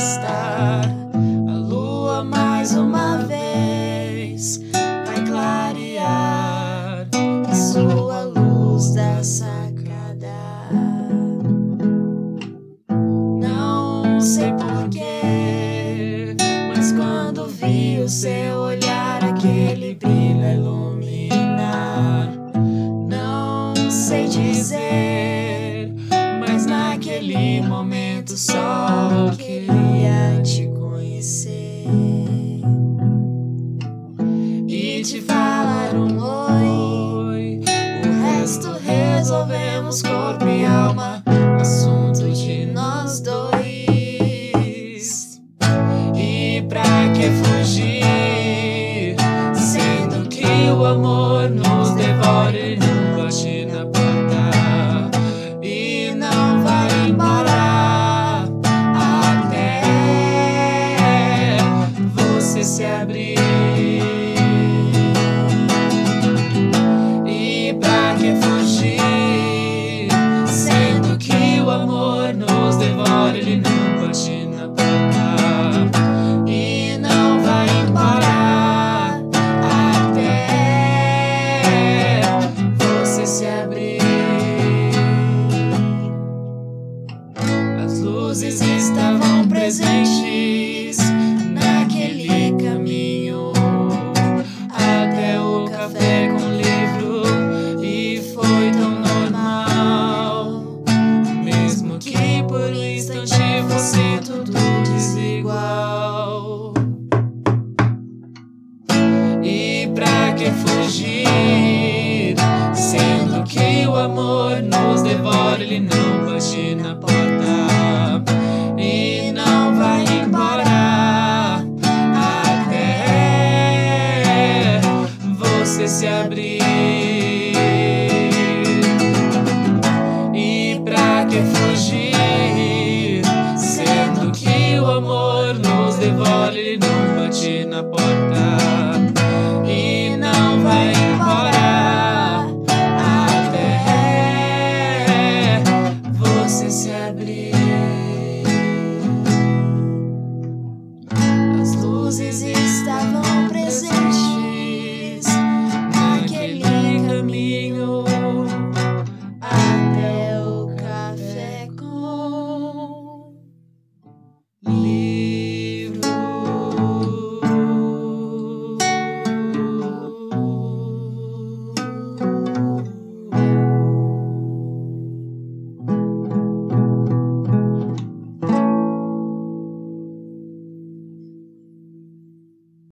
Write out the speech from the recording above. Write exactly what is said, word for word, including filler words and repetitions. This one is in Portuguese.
está. A lua mais uma vez vai clarear a sua luz da sacada. Não sei porquê, mas quando vi o seu olhar, aquele brilho a iluminar. Não sei dizer, mas naquele momento só queria te conhecer e te falar um oi. O resto resolvemos, corpo e alma, assunto de nós dois. E pra que fugir, sendo que o amor nos devora e não bate na porta e não vai embora até você se abrir. E pra que fugir, sendo que o amor nos devora, ele não bate na porta e não vai embora até você se abrir. As luzes estavam presentes naquele caminho até o café com livro, e foi tão normal, mesmo que por um instante fosse tudo desigual. E pra que fugir, sendo que o amor nos devora, ele não bate na porta e não vai embora até você se abrir. E pra que fugir, sendo que o amor nos devora, ele não bate na porta